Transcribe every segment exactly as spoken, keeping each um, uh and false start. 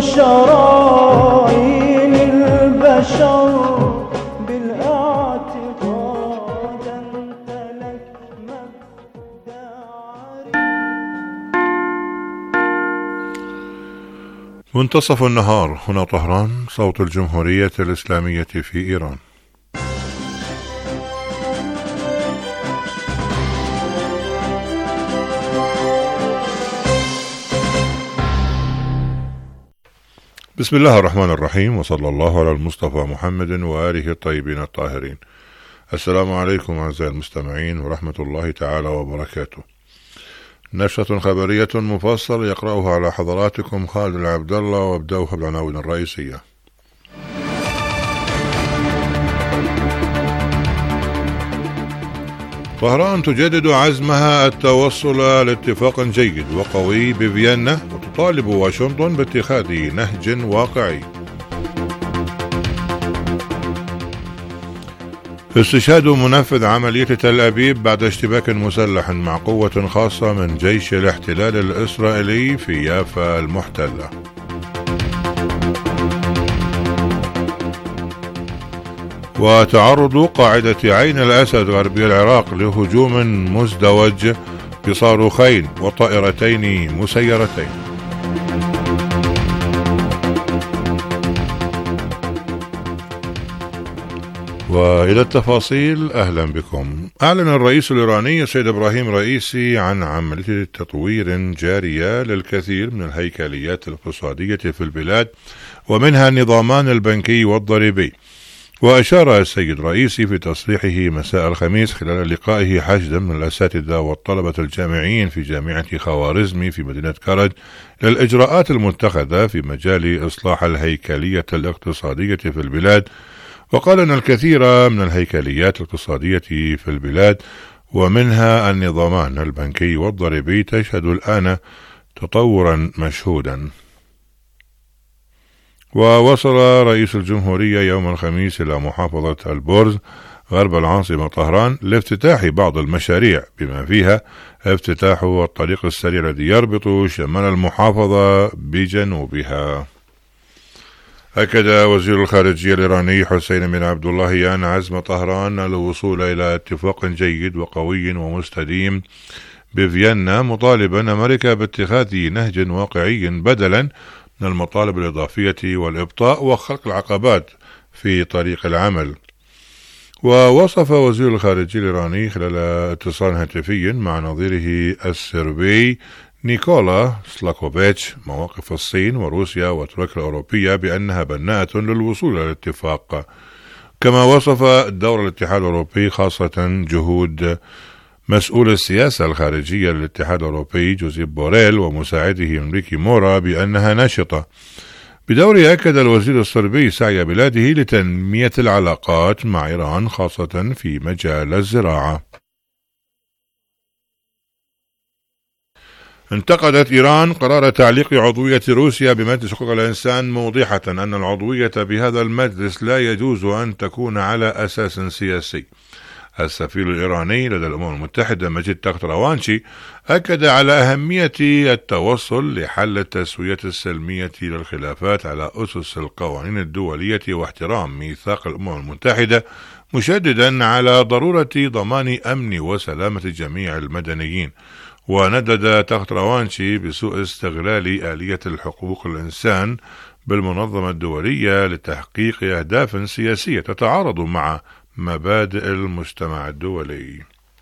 شرايين البشر بالاعتقاد أنت لك مبدأ. منتصف النهار، هنا طهران، صوت الجمهورية الإسلامية في إيران. بسم الله الرحمن الرحيم، وصلى الله على المصطفى محمد وآله الطيبين الطاهرين. السلام عليكم أعزائي المستمعين ورحمة الله تعالى وبركاته. نشرة خبرية مفصلة يقرأها على حضراتكم خالد العبد الله، وابدأوها بالعناوين الرئيسية. طهران تجدد عزمها التوصل لاتفاق جيد وقوي بفيينا، وتطالب واشنطن باتخاذ نهج واقعي. استشهاد منفذ عملية تل أبيب بعد اشتباك مسلح مع قوة خاصة من جيش الاحتلال الإسرائيلي في يافا المحتلة. وتعرض قاعدة عين الأسد غربي العراق لهجوم مزدوج بصاروخين وطائرتين مسيرتين. وإلى التفاصيل، أهلا بكم. أعلن الرئيس الإيراني السيد إبراهيم رئيسي عن عملية تطوير جارية للكثير من الهيكليات الاقتصادية في البلاد، ومنها النظامان البنكي والضريبي. وأشار السيد رئيسي في تصريحه مساء الخميس خلال لقائه حشدا من الأساتذة والطلبة الجامعيين في جامعة خوارزمي في مدينة كرج للإجراءات المتخذة في مجال إصلاح الهيكلية الاقتصادية في البلاد. وقال أن الكثير من الهيكليات الاقتصادية في البلاد ومنها النظامان البنكي والضريبي تشهد الآن تطورا مشهودا. ووصل رئيس الجمهورية يوم الخميس إلى محافظة البرز غرب العاصمة طهران لافتتاح بعض المشاريع، بما فيها افتتاح الطريق السريع الذي يربط شمال المحافظة بجنوبها. أكد وزير الخارجية الإيراني حسين بن عبد اللهيان عزم طهران للوصول إلى اتفاق جيد وقوي ومستديم بفيينا، مطالبا أمريكا باتخاذ نهج واقعي بدلا من المطالب الإضافية والإبطاء وخلق العقبات في طريق العمل. ووصف وزير الخارجية الإيراني خلال اتصال هاتفي مع نظيره السربي نيكولا سلاكوفيتش مواقف الصين وروسيا وتركيا الأوروبية بأنها بناءة للوصول إلى الاتفاق. كما وصف دور الاتحاد الأوروبي خاصة جهود مسؤول السياسة الخارجية للاتحاد الأوروبي جوزيب بوريل ومساعده إنريكي مورا بأنها نشطة. بدوره أكد الوزير الصربي سعي بلاده لتنمية العلاقات مع إيران خاصة في مجال الزراعة. انتقدت إيران قرار تعليق عضوية روسيا بمجلس حقوق الإنسان، موضحة أن العضوية بهذا المجلس لا يجوز أن تكون على أساس سياسي. السفير الإيراني لدى الأمم المتحدة مجيد تختروانشي أكد على أهمية التوصل لحل التسوية السلمية للخلافات على أسس القوانين الدولية واحترام ميثاق الأمم المتحدة، مشددا على ضرورة ضمان أمن وسلامة جميع المدنيين. وندد تختروانشي بسوء استغلال آلية الحقوق الإنسان بالمنظمة الدولية لتحقيق أهداف سياسية تتعارض مع مبادئ المجتمع الدولي.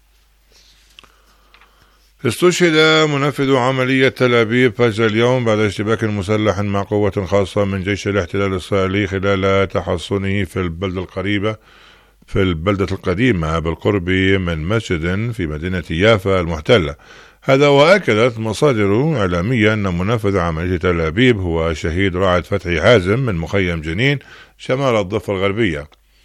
استشهد منفذ عملية تل أبيب فجر اليوم بعد اشتباك مسلح مع قوة خاصة من جيش الاحتلال الإسرائيلي خلال تحصنه في البلدة القريبة في البلدة القديمة بالقرب من مسجد في مدينة يافا المحتلة. هذا وأكدت مصادر إعلامية أن منفذ عملية تل أبيب هو شهيد رائد فتحي حازم من مخيم جنين شمال الضفة الغربية.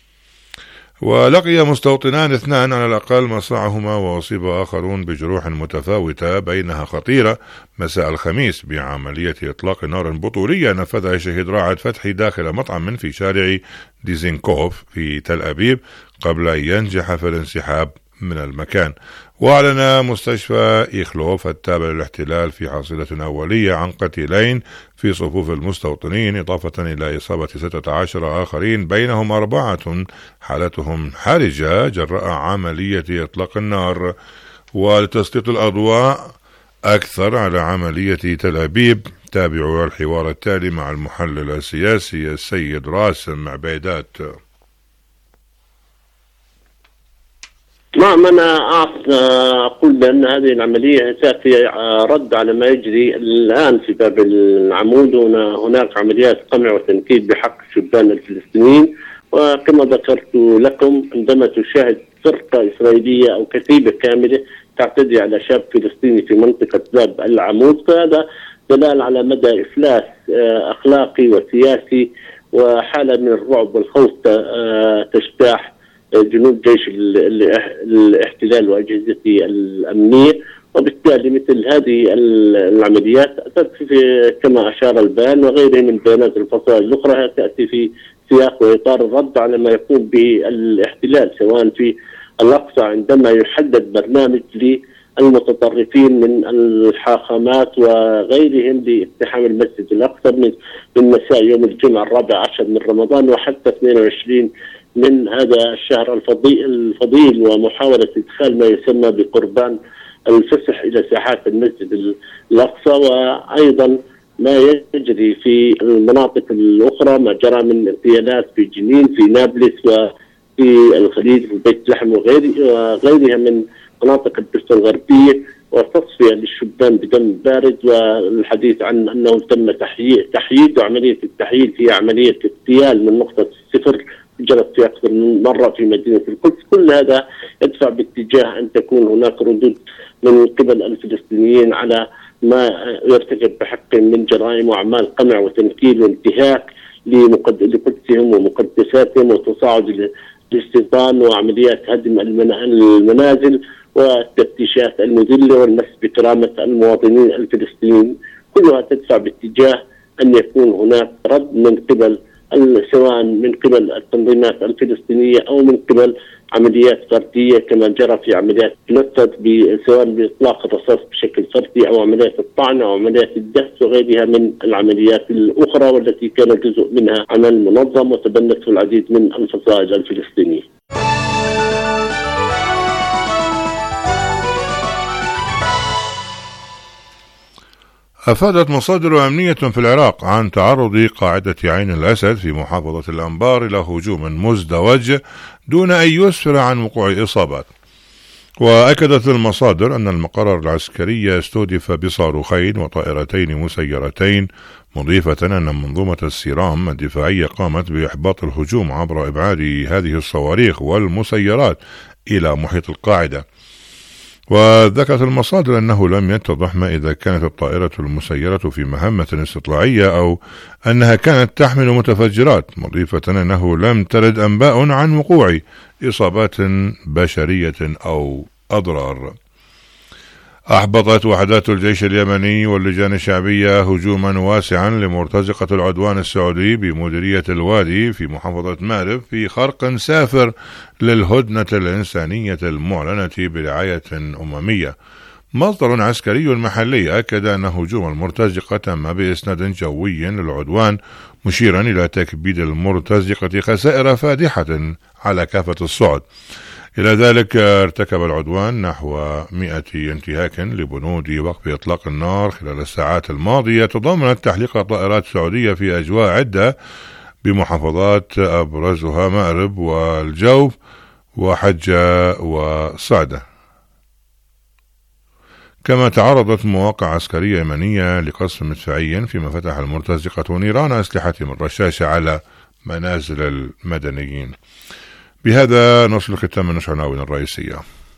ولقي مستوطنان اثنان على الأقل مصرعهما، وأصيب آخرون بجروح متفاوتة بينها خطيرة مساء الخميس بعملية إطلاق نار بطولية نفذها شهيد رائد فتحي داخل مطعم في شارع ديزينكوف في تل أبيب قبل أن ينجح في الانسحاب من المكان. وأعلن مستشفى إيخلوف التابع للاحتلال في حصيلة أولية عن قتيلين في صفوف المستوطنين، إضافة إلى إصابة ستة عشر آخرين بينهم أربعة حالتهم حرجة جراء عملية إطلاق النار. ولتسليط الأضواء أكثر على عملية تل أبيب تابعوا الحوار التالي مع المحلل السياسي السيد راسم عبيدات. نعم، أنا أقول بأن هذه العملية تأتي رد على ما يجري الآن في باب العمود. هناك عمليات قمع وتنكيل بحق الشبان الفلسطينيين، وكما ذكرت لكم عندما تشاهد فرقة إسرائيلية أو كتيبة كاملة تعتدي على شاب فلسطيني في منطقة باب العمود، فهذا دلال على مدى إفلاس أخلاقي وسياسي وحالة من الرعب والخوف تجتاح جنود جيش الاحتلال وأجهزته الأمنية. وبالتالي مثل هذه العمليات تأتي كما أشار البيان وغيره من بيانات الفصائل الأخرى تأتي في سياق وإطار الرد على ما يقوم به الاحتلال سواء في الأقصى عندما يحدد برنامج للمتطرفين من الحاخامات وغيرهم لاقتحام المسجد الأقصى من مساء يوم الجمعة الرابع عشر من رمضان وحتى اثنين وعشرين من هذا الشهر الفضيل، ومحاولة إدخال ما يسمى بقربان الفسح إلى ساحات المسجد الأقصى. وأيضا ما يجري في المناطق الأخرى، ما جرى من اغتيالات في جنين، في نابلس، وفي الخليج، في بيت لحم وغيرها من مناطق الضفة الغربية، وتصفية للشبان بدم بارد، والحديث عن أنه تم تحييد، وعملية التحييد هي عملية اغتيال من نقطة الصفر جرت في أكثر من مرة في مدينة القدس. كل هذا يدفع باتجاه أن تكون هناك ردود من قبل الفلسطينيين على ما يرتكب بحقهم من جرائم وأعمال قمع وتنكيل وانتهاك لقدسهم ومقدساتهم وتصاعد الاستيطان وعمليات هدم المنازل والتفتيشات المذلة والمس بكرامة المواطنين الفلسطينيين. كلها تدفع باتجاه أن يكون هناك رد من قبل سواء من قبل التنظيمات الفلسطينية أو من قبل عمليات فردية كما جرى في عمليات نفذ سواء بإطلاق الرصاص بشكل فردي أو عمليات الطعن أو عمليات الدهس وغيرها من العمليات الأخرى، والتي كان جزء منها عمل منظم وتبنته العديد من الفصائل الفلسطينية. أفادت مصادر أمنية في العراق عن تعرض قاعدة عين الأسد في محافظة الأنبار إلى هجوم مزدوج دون أن يسفر عن وقوع إصابات. وأكدت المصادر أن المقر العسكري استهدف بصاروخين وطائرتين مسيرتين، مضيفة أن منظومة السيرام الدفاعية قامت بإحباط الهجوم عبر إبعاد هذه الصواريخ والمسيرات إلى محيط القاعدة. وذكرت المصادر أنه لم يتضح ما إذا كانت الطائرة المسيرة في مهمة استطلاعية أو أنها كانت تحمل متفجرات، مضيفة أنه لم ترد أنباء عن وقوع إصابات بشرية أو أضرار. أحبطت وحدات الجيش اليمني واللجان الشعبية هجوما واسعا لمرتزقة العدوان السعودي بمديرية الوادي في محافظة مأرب في خرق سافر للهدنة الإنسانية المعلنة برعاية أممية. مصدر عسكري محلي أكد أن هجوم المرتزقة تم بإسناد جوي للعدوان، مشيرا إلى تكبيد المرتزقة خسائر فادحة على كافة الصعد. إلى ذلك ارتكب العدوان نحو مئة انتهاك لبنود وقف إطلاق النار خلال الساعات الماضية، تضمنت تحليق طائرات سعودية في أجواء عدة بمحافظات أبرزها مأرب والجوف وحجة وصعدة. كما تعرضت مواقع عسكرية يمنية لقصف مدفعي، فيما فتح المرتزقة نيران أسلحتهم الرشاشة على منازل المدنيين. بهذا نصل ختام النشرة العناوين الرئيسية.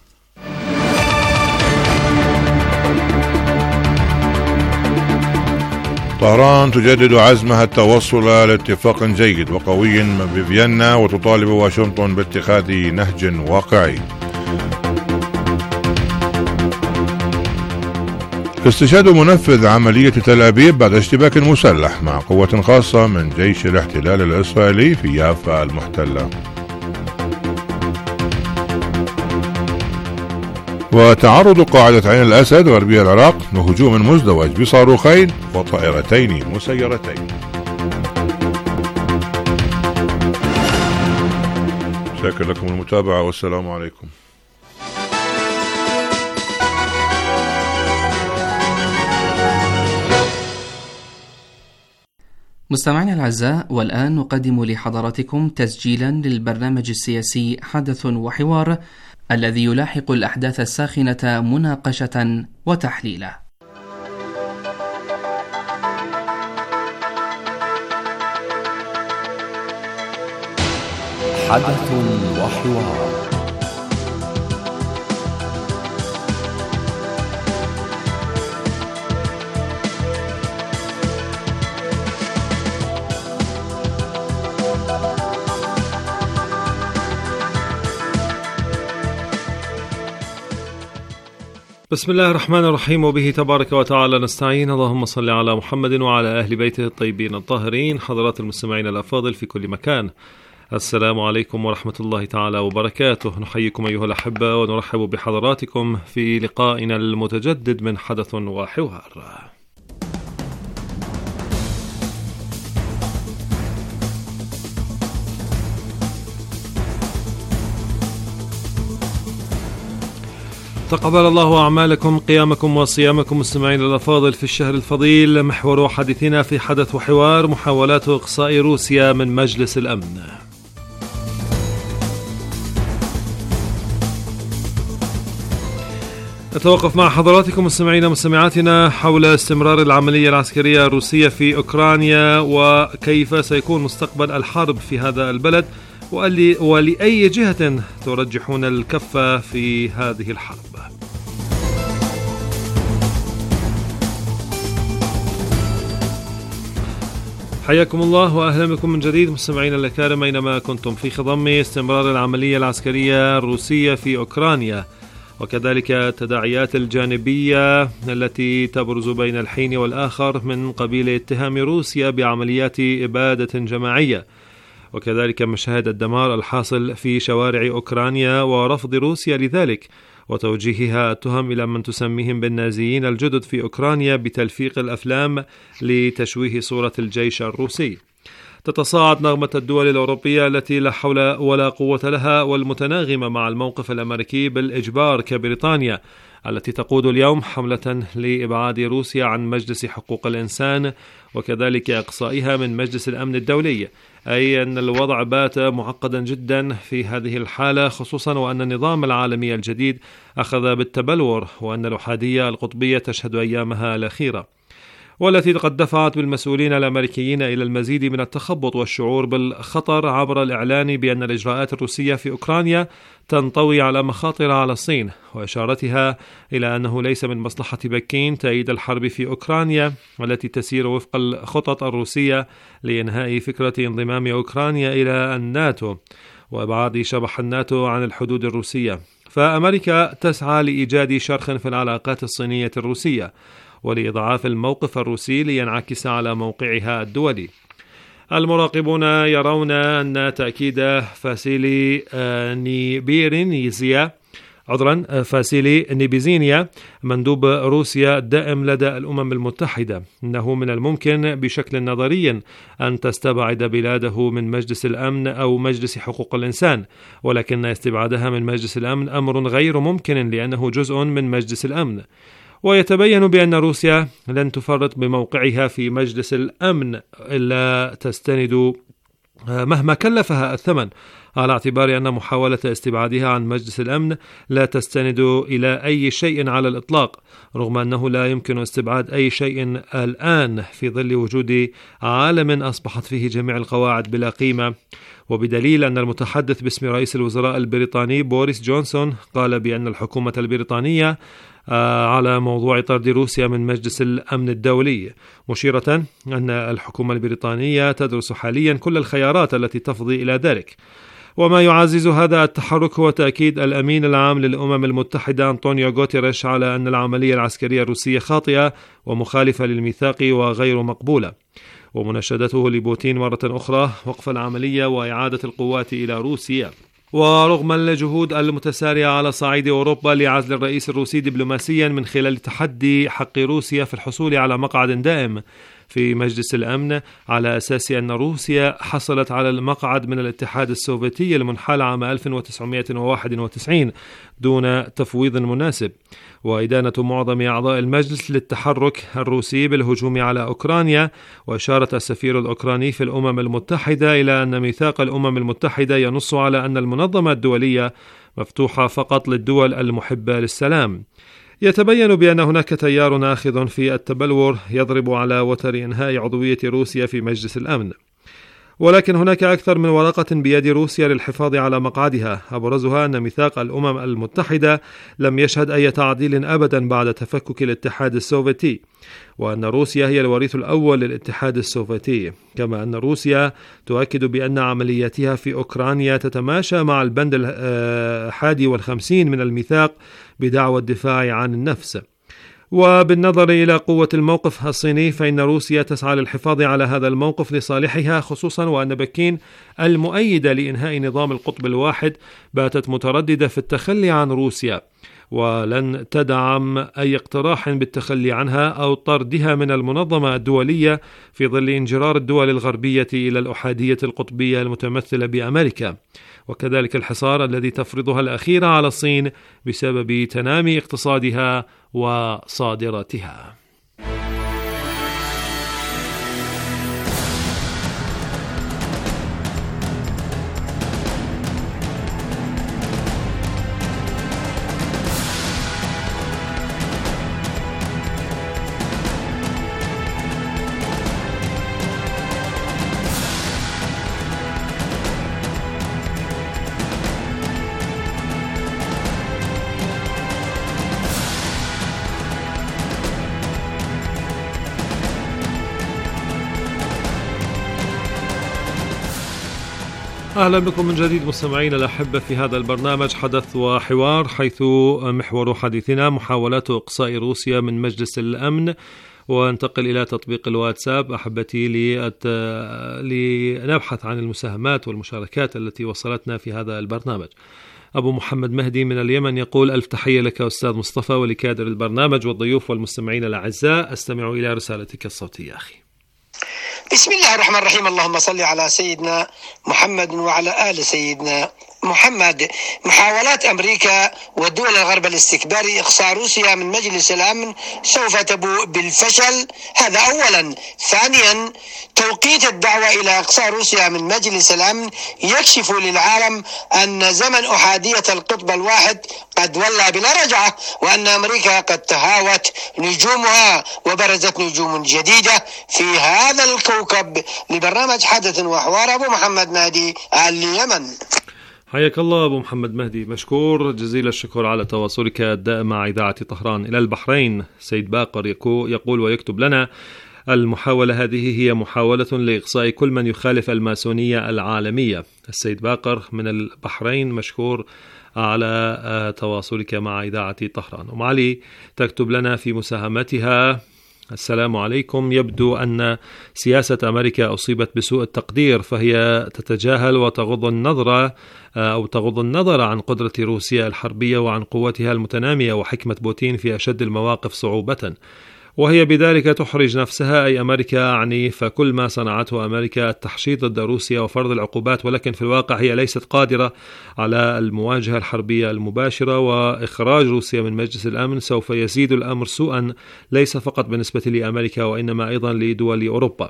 طهران تجدد عزمها التوصل لاتفاق جيد وقوي بفيينا وتطالب واشنطن باتخاذ نهج واقعي. استشهاد منفذ عملية تل أبيب بعد اشتباك مسلح مع قوة خاصة من جيش الاحتلال الإسرائيلي في يافا المحتلة. وتعرض قاعدة عين الأسد غربية العراق لهجوم مزدوج بصاروخين وطائرتين مسيرتين. شكرا لكم المتابعة والسلام عليكم. مستمعينا الأعزاء، والآن نقدم لحضراتكم تسجيلا للبرنامج السياسي حدث وحوار الذي يلاحق الأحداث الساخنة مناقشة وتحليلا. حدث وحوار. بسم الله الرحمن الرحيم، وبه تبارك وتعالى نستعين. اللهم صل على محمد وعلى أهل بيته الطيبين الطاهرين. حضرات المستمعين الأفاضل في كل مكان، السلام عليكم ورحمة الله تعالى وبركاته. نحييكم أيها الأحبة ونرحب بحضراتكم في لقائنا المتجدد من حدث وحوار. تقبل الله أعمالكم، قيامكم وصيامكم مستمعين الأفاضل في الشهر الفضيل. محور حديثنا في حدث وحوار محاولات إقصاء روسيا من مجلس الأمن. نتوقف مع حضراتكم مستمعينا ومستمعاتنا حول استمرار العملية العسكرية الروسية في أوكرانيا، وكيف سيكون مستقبل الحرب في هذا البلد، ولأي جهة ترجحون الكفة في هذه الحرب. حياكم الله وأهلا بكم من جديد مستمعينا الكرام أينما كنتم في خضم استمرار العملية العسكرية الروسية في أوكرانيا، وكذلك التداعيات الجانبية التي تبرز بين الحين والآخر من قبيل اتهام روسيا بعمليات إبادة جماعية، وكذلك مشاهد الدمار الحاصل في شوارع أوكرانيا ورفض روسيا لذلك، وتوجيهها التهم إلى من تسميهم بالنازيين الجدد في أوكرانيا بتلفيق الأفلام لتشويه صورة الجيش الروسي. تتصاعد نغمة الدول الأوروبية التي لا حول ولا قوة لها والمتناغمة مع الموقف الأمريكي بالإجبار كبريطانيا التي تقود اليوم حملة لإبعاد روسيا عن مجلس حقوق الإنسان وكذلك إقصائها من مجلس الأمن الدولي، أي أن الوضع بات معقدا جدا في هذه الحالة، خصوصا وأن النظام العالمي الجديد أخذ بالتبلور، وأن الأحادية القطبية تشهد أيامها الأخيرة، والتي قد دفعت بالمسؤولين الأمريكيين إلى المزيد من التخبط والشعور بالخطر عبر الإعلان بأن الإجراءات الروسية في أوكرانيا تنطوي على مخاطر على الصين، وإشارتها إلى أنه ليس من مصلحة بكين تأييد الحرب في أوكرانيا التي تسير وفق الخطط الروسية لإنهاء فكرة انضمام أوكرانيا إلى الناتو وإبعاد شبح الناتو عن الحدود الروسية. فأمريكا تسعى لإيجاد شرخ في العلاقات الصينية الروسية ولإضعاف الموقف الروسي لينعكس على موقعها الدولي. المراقبون يرون أن تأكيد فاسيلي نيبيرينيزيا عذرا فاسيلي نيبيزينيا مندوب روسيا الدائم لدى الأمم المتحدة أنه من الممكن بشكل نظري أن تستبعد بلاده من مجلس الأمن أو مجلس حقوق الإنسان، ولكن استبعادها من مجلس الأمن أمر غير ممكن لأنه جزء من مجلس الأمن. ويتبين بأن روسيا لن تفرط بموقعها في مجلس الأمن إلا تستند مهما كلفها الثمن، على اعتبار أن محاولة استبعادها عن مجلس الأمن لا تستند إلى أي شيء على الإطلاق، رغم أنه لا يمكن استبعاد أي شيء الآن في ظل وجود عالم أصبحت فيه جميع القواعد بلا قيمة، وبدليل أن المتحدث باسم رئيس الوزراء البريطاني بوريس جونسون قال بأن الحكومة البريطانية على موضوع طرد روسيا من مجلس الأمن الدولي، مشيرة أن الحكومة البريطانية تدرس حاليا كل الخيارات التي تفضي إلى ذلك. وما يعزز هذا التحرك هو تأكيد الأمين العام للأمم المتحدة أنطونيو غوتيريش على أن العملية العسكرية الروسية خاطئة ومخالفة للميثاق وغير مقبولة، ومناشدته لبوتين مرة أخرى وقف العملية وإعادة القوات إلى روسيا. ورغم الجهود المتسارعة على صعيد أوروبا لعزل الرئيس الروسي دبلوماسيا من خلال تحدي حق روسيا في الحصول على مقعد دائم في مجلس الأمن على أساس أن روسيا حصلت على المقعد من الاتحاد السوفيتي المنحل عام ألف وتسعمائة وواحد وتسعين دون تفويض مناسب، وإدانة معظم أعضاء المجلس للتحرك الروسي بالهجوم على أوكرانيا. وأشارت السفير الأوكراني في الأمم المتحدة إلى أن ميثاق الأمم المتحدة ينص على أن المنظمة الدولية مفتوحة فقط للدول المحبة للسلام. يتبين بأن هناك تيار آخذ في التبلور يضرب على وتر إنهاء عضوية روسيا في مجلس الأمن، ولكن هناك أكثر من ورقة بيد روسيا للحفاظ على مقعدها، أبرزها أن ميثاق الأمم المتحدة لم يشهد أي تعديل أبدا بعد تفكك الاتحاد السوفيتي، وأن روسيا هي الوريث الأول للاتحاد السوفيتي، كما أن روسيا تؤكد بأن عملياتها في أوكرانيا تتماشى مع البند الحادي والخمسين من الميثاق بدعوى الدفاع عن النفس. وبالنظر إلى قوة الموقف الصيني فإن روسيا تسعى للحفاظ على هذا الموقف لصالحها، خصوصا وأن بكين المؤيدة لإنهاء نظام القطب الواحد باتت مترددة في التخلي عن روسيا، ولن تدعم أي اقتراح بالتخلي عنها أو طردها من المنظمة الدولية في ظل انجرار الدول الغربية إلى الأحادية القطبية المتمثلة بأمريكا، وكذلك الحصار الذي تفرضها الأخيرة على الصين بسبب تنامي اقتصادها وصادراتها. أهلا بكم من جديد مستمعينا الأحبة في هذا البرنامج حدث وحوار، حيث محور حديثنا محاولات إقصاء روسيا من مجلس الأمن. وانتقل إلى تطبيق الواتساب أحبتي لنبحث عن المساهمات والمشاركات التي وصلتنا في هذا البرنامج. أبو محمد مهدي من اليمن يقول: ألف تحية لك أستاذ مصطفى ولكادر البرنامج والضيوف والمستمعين الأعزاء، أستمع إلى رسالتك الصوتية أخي. بسم الله الرحمن الرحيم. اللهم صل على سيدنا محمد وعلى آل سيدنا محمد. محاولات أمريكا ودول الغرب الاستكباري إقصاء روسيا من مجلس الأمن سوف تبوء بالفشل، هذا أولا. ثانيا، توقيت الدعوة إلى إقصاء روسيا من مجلس الأمن يكشف للعالم أن زمن أحادية القطب الواحد قد ولى بلا رجعة، وأن أمريكا قد تهاوت نجومها وبرزت نجوم جديدة في هذا الكوكب. لبرنامج حدث وحوار، أبو محمد مهدي، اليمن. حياك الله أبو محمد مهدي، مشكور جزيل الشكر على تواصلك الدائم مع إذاعة طهران. إلى البحرين سيد باقر يقول ويكتب لنا: المحاولة هذه هي محاولة لإقصاء كل من يخالف الماسونية العالمية. السيد باقر من البحرين، مشكور على تواصلك مع إذاعة طهران. أم علي تكتب لنا في مساهمتها: السلام عليكم، يبدو أن سياسة أمريكا أصيبت بسوء التقدير، فهي تتجاهل وتغض النظر أو تغض النظر عن قدرة روسيا الحربية وعن قوتها المتنامية وحكمة بوتين في أشد المواقف صعوبة، وهي بذلك تحرج نفسها أي أمريكا أعني. فكل ما صنعته أمريكا التحشيد ضد روسيا وفرض العقوبات، ولكن في الواقع هي ليست قادرة على المواجهة الحربية المباشرة. وإخراج روسيا من مجلس الأمن سوف يزيد الأمر سوءا، ليس فقط بالنسبة لأمريكا وإنما أيضا لدول أوروبا.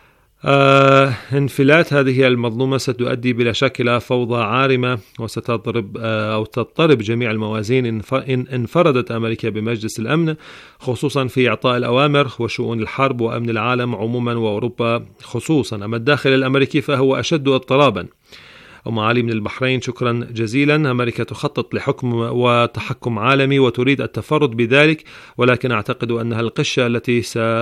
آه انفلات هذه المظلومة ستؤدي بلا شك إلى فوضى عارمة، وستضرب آه أو تضطرب جميع الموازين إن انفردت أمريكا بمجلس الأمن، خصوصا في إعطاء الأوامر وشؤون الحرب وأمن العالم عموما وأوروبا خصوصا. أما الداخل الأمريكي فهو أشد اضطرابا. أم علي من البحرين، شكرا جزيلا. أمريكا تخطط لحكم وتحكم عالمي وتريد التفرد بذلك، ولكن أعتقد أنها القشة التي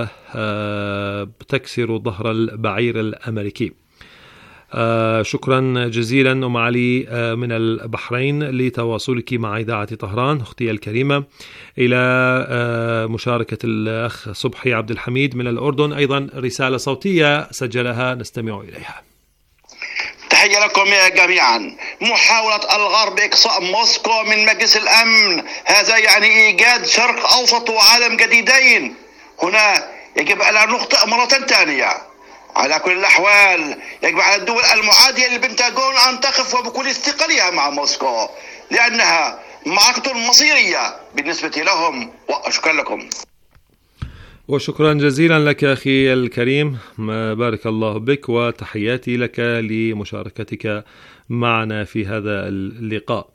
ستكسر ظهر البعير الأمريكي. شكرا جزيلا أم علي من البحرين لتواصلك مع إذاعة طهران أختي الكريمة. إلى مشاركة الأخ صبحي عبد الحميد من الأردن، أيضا رسالة صوتية سجلها نستمع إليها. تحية لكم جميعا. محاولة الغرب إقصاء موسكو من مجلس الأمن هذا يعني إيجاد شرق أوسط وعالم جديدين. هنا يجب أن نخطئ مرة ثانية. على كل الأحوال يجب على الدول المعادية للبنتاغون أن تقف وبكل استقلالها مع موسكو لأنها معركة مصيرية بالنسبة لهم. وشكرا لكم. وشكرا جزيلا لك أخي الكريم، بارك الله بك، وتحياتي لك لمشاركتك معنا في هذا اللقاء.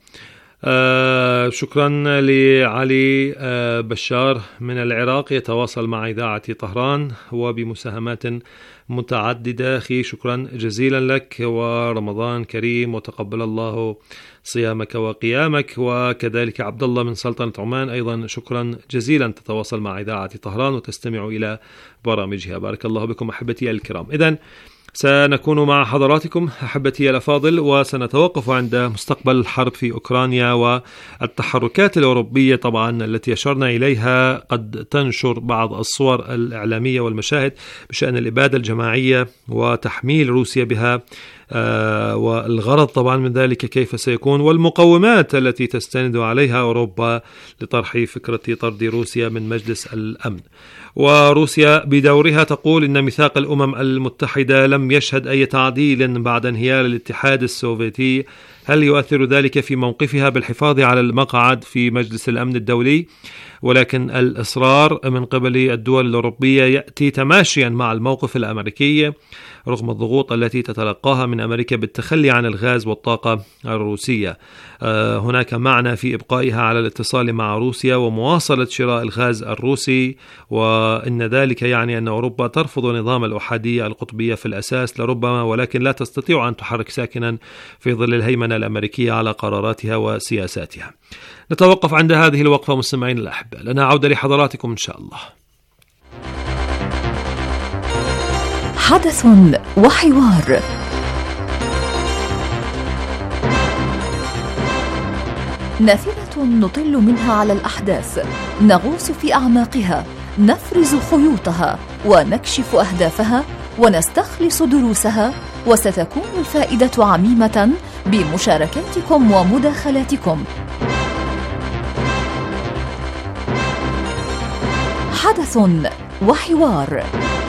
آه شكرا لعلي آه بشار من العراق يتواصل مع إذاعة طهران وبمساهمات متعددة. أخي شكرا جزيلا لك، ورمضان كريم وتقبل الله صيامك وقيامك. وكذلك عبد الله من سلطنة عمان أيضا شكرا جزيلا، تتواصل مع إذاعة طهران وتستمع إلى برامجها. بارك الله بكم أحبتي الكرام. إذن سنكون مع حضراتكم أحبتي الأفاضل، وسنتوقف عند مستقبل الحرب في أوكرانيا والتحركات الأوروبية طبعا التي أشرنا إليها. قد تنشر بعض الصور الإعلامية والمشاهد بشأن الإبادة الجماعية وتحميل روسيا بها، آه والغرض طبعا من ذلك كيف سيكون، والمقومات التي تستند عليها أوروبا لطرح فكرة طرد روسيا من مجلس الأمن. وروسيا بدورها تقول إن ميثاق الأمم المتحدة لم يشهد أي تعديل بعد انهيار الاتحاد السوفيتي. هل يؤثر ذلك في موقفها بالحفاظ على المقعد في مجلس الأمن الدولي؟ ولكن الإصرار من قبل الدول الأوروبية يأتي تماشيا مع الموقف الأمريكي رغم الضغوط التي تتلقاها من أمريكا بالتخلي عن الغاز والطاقة الروسية. آه هناك معنى في إبقائها على الاتصال مع روسيا ومواصلة شراء الغاز الروسي، وإن ذلك يعني أن أوروبا ترفض نظام الأحادية القطبية في الأساس لربما، ولكن لا تستطيع أن تحرك ساكنا في ظل الهيمنة الأمريكية على قراراتها وسياساتها. نتوقف عند هذه الوقفة مستمعين الأحبة، لنا عودة لحضراتكم إن شاء الله. حدث وحوار. نافذة نطل منها على الأحداث، نغوص في أعماقها، نفرز خيوطها ونكشف أهدافها ونستخلص دروسها، وستكون الفائدة عميمة بمشاركاتكم ومداخلاتكم. حدث وحوار.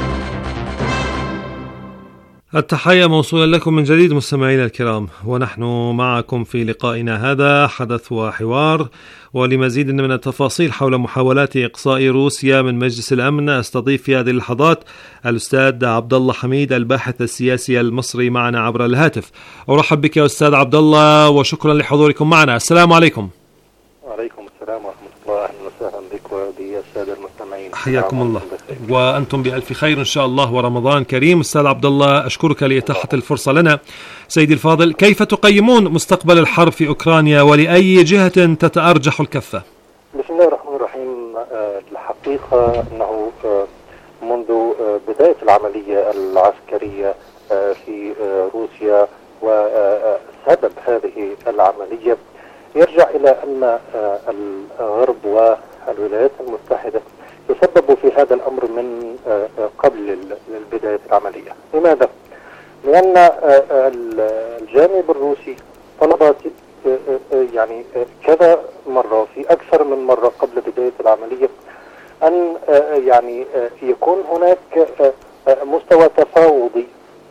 التحية موصولة لكم من جديد مستمعينا الكرام، ونحن معكم في لقائنا هذا حدث وحوار. ولمزيد من التفاصيل حول محاولات إقصاء روسيا من مجلس الأمن استضيف في هذه اللحظات الأستاذ عبد الله حميد الباحث السياسي المصري معنا عبر الهاتف. أرحب بك يا أستاذ عبد الله وشكرا لحضوركم معنا. السلام عليكم. وعليكم السلام ورحمة الله، أهلا وسهلا بك وبالسادة المستمعين. حياكم الله وأنتم بألف خير إن شاء الله، ورمضان كريم. أستاذ عبد الله أشكرك لإتاحة الفرصة لنا. سيدي الفاضل، كيف تقيمون مستقبل الحرب في أوكرانيا ولأي جهة تتأرجح الكفة؟ بسم الله الرحمن الرحيم. الحقيقة أنه منذ بداية العملية العسكرية في روسيا وسبب هذه العملية يرجع إلى أن الغرب والولايات المتحدة تسببوا في هذا الأمر من قبل بداية العملية. لماذا؟ لأن الجانب الروسي طلب يعني كذا مرة في أكثر من مرة قبل بداية العملية أن يعني يكون هناك مستوى تفاوضي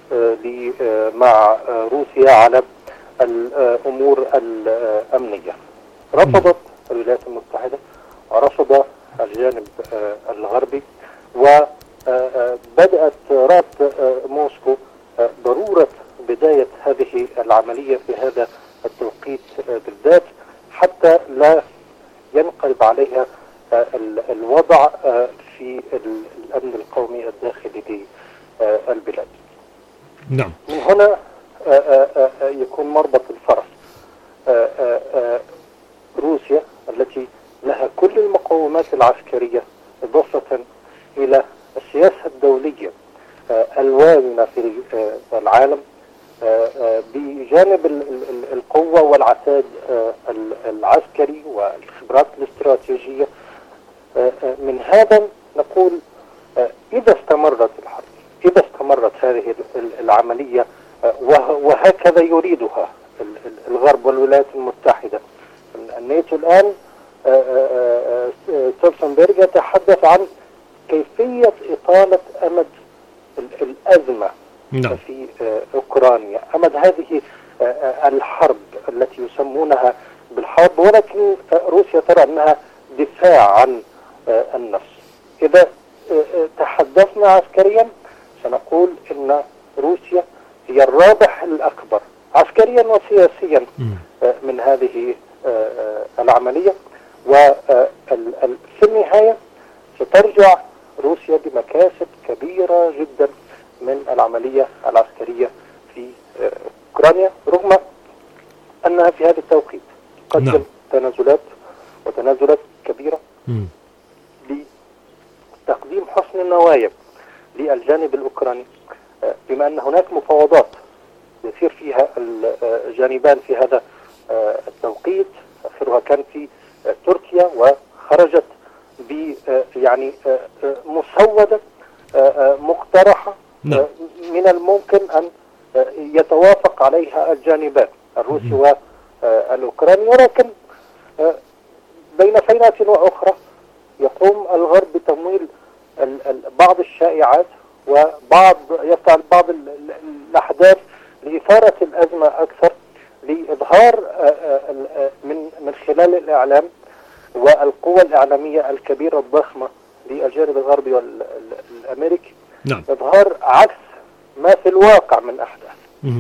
مع روسيا على الأمور الأمنية. رفضت الولايات المتحدة ورفض الجانب الغربي، وبدأت رأت موسكو ضرورة بداية هذه العملية في هذا التوقيت بالذات حتى لا ينقلب عليها الوضع في الأمن القومي الداخلي للبلاد. نعم. من هنا يكون مربط الفرس. روسيا التي لها كل المقومات العسكرية إضافة إلى السياسة الدولية الوازنة في العالم بجانب القوة والعتاد العسكري والخبرات الاستراتيجية. من هذا نقول إذا استمرت الحرب، إذا استمرت هذه العملية وهكذا يريدها الغرب والولايات المتحدة. الناتو الآن ستولتنبرغ يتحدث عن كيفية إطالة أمد الأزمة نعم. في أوكرانيا، أمد هذه الحرب التي يسمونها بالحرب، ولكن روسيا ترى أنها دفاع عن النفس. إذا تحدثنا عسكريا سنقول أن روسيا هي الرابح الأكبر عسكريا وسياسيا من هذه العملية، وفي النهاية سترجع روسيا بمكاسب كبيرة جدا من العملية العسكرية في أوكرانيا، رغم أنها في هذا التوقيت قدم نعم. تنازلات وتنازلات كبيرة م. لتقديم حسن النوايا للجانب الأوكراني، بما أن هناك مفاوضات يسير فيها الجانبان في هذا التوقيت، آخرها كان في تركيا، وخرجت ب يعني مسودة مقترحة نعم. من الممكن أن يتوافق عليها الجانبان الروسي والأوكراني، ولكن بين فينة وأخرى يقوم الغرب بتمويل بعض الشائعات وبعض يفعل بعض الأحداث لإثارة الأزمة أكثر، لإظهار من من خلال الإعلام والقوى الإعلامية الكبيرة الضخمة للجانب الغربي والأمريكي نعم. إظهار عكس ما في الواقع من أحداث.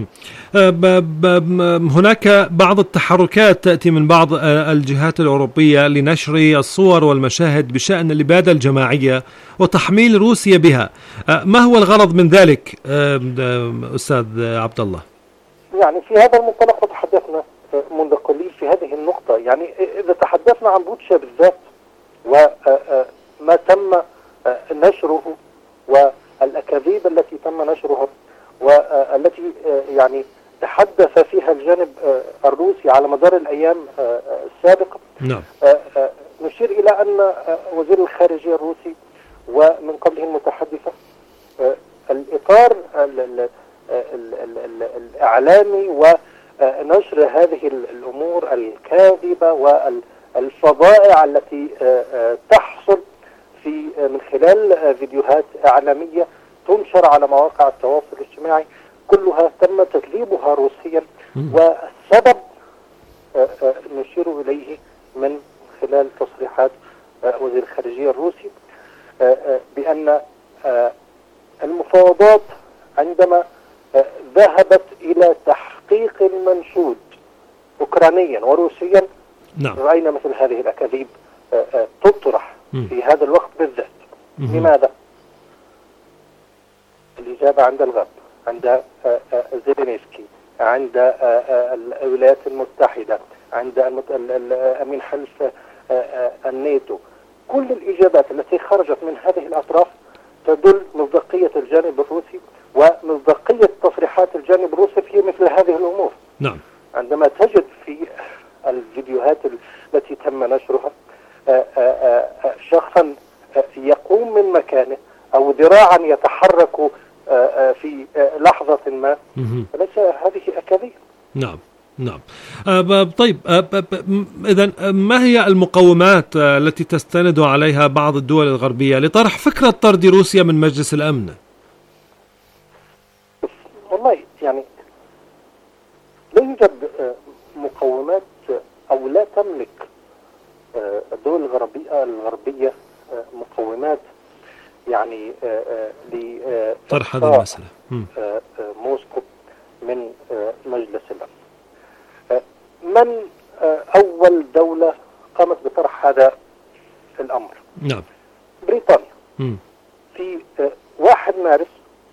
هناك بعض التحركات تأتي من بعض الجهات الأوروبية لنشر الصور والمشاهد بشأن الإبادة الجماعية وتحميل روسيا بها. ما هو الغرض من ذلك أستاذ عبد الله؟ يعني في هذا المنطلق وتحدثنا منذ قليل في هذه النقطة. يعني إذا تحدثنا عن بوتشا بالذات وما تم نشره والأكاذيب التي تم نشرها والتي يعني تحدث فيها الجانب الروسي على مدار الأيام السابقة نعم. نشير إلى أن وزير الخارجية الروسي ومن قبله المتحدثة الإطار الإعلامي ونشر هذه الأمور الكاذبة والفضائع التي تحصل في من خلال فيديوهات إعلامية تنشر على مواقع التواصل الاجتماعي، كلها تم تكذيبها روسيا، والسبب نشير إليه من خلال تصريحات وزير الخارجية الروسي بأن المفاوضات عندما ذهبت إلى تحقيق المنشود أوكرانيا وروسيا نعم. رأينا مثل هذه الأكاذيب تطرح في هذا الوقت بالذات. لماذا؟ الإجابة عند الغرب، عند زيلينسكي، عند الولايات المتحدة، عند أمين حلف الناتو. كل الإجابات التي خرجت من هذه الأطراف تدل مصداقية الجانب الروسي ومصداقية تصريحات الجانب الروسي في مثل هذه الأمور نعم. عندما تجد في الفيديوهات التي تم نشرها شخصا يقوم من مكانه أو ذراعا يتحرك في لحظة ما، فليس هذه أكاذيب. نعم نعم. طيب إذن ما هي المقومات التي تستند عليها بعض الدول الغربية لطرح فكرة طرد روسيا من مجلس الأمن؟ والله يعني لا يوجد مقومات أو لا تملك الدول الغربية الغربية مقومات يعني لطرح هذه المسألة موسكو من مجلس الأمن. من أول دولة قامت بطرح هذا الأمر؟ نعم بريطانيا. م. في واحد مارس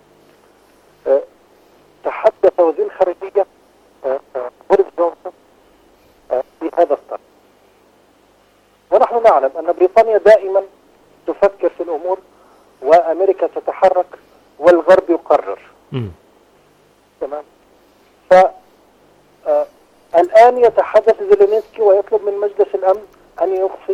تحدث وزير الخارجية بوريس جونسون في هذا الطرح، ونحن نعلم أن بريطانيا دائما تفكر في الأمور وأمريكا تتحرك والغرب يقرر. م. تمام. ف الآن يتحدث زيلينسكي ويطلب من مجلس الأمن أن يخفي